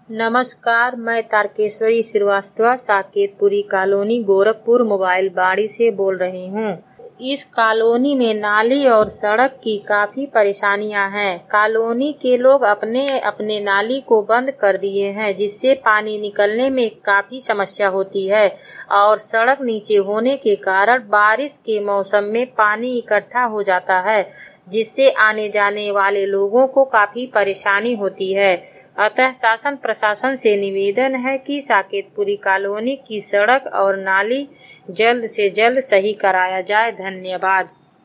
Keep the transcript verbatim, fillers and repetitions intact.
नमस्कार, मैं Tarkeshwari Srivastava Saketpuri colony Gorakhpur mobile बाड़ी से बोल रही हूँ। इस कॉलोनी में नाली और सड़क की काफ़ी परेशानियां हैं। कॉलोनी के लोग अपने अपने नाली को बंद कर दिए हैं, जिससे पानी निकलने में काफ़ी समस्या होती है और सड़क नीचे होने के कारण बारिश के मौसम में पानी इकट्ठा हो जाता है, जिससे आने जाने वाले लोगों को काफ़ी परेशानी होती है। अतः शासन प्रशासन से निवेदन है कि साकेतपुरी कॉलोनी की सड़क और नाली जल्द से जल्द सही कराया जाए। धन्यवाद।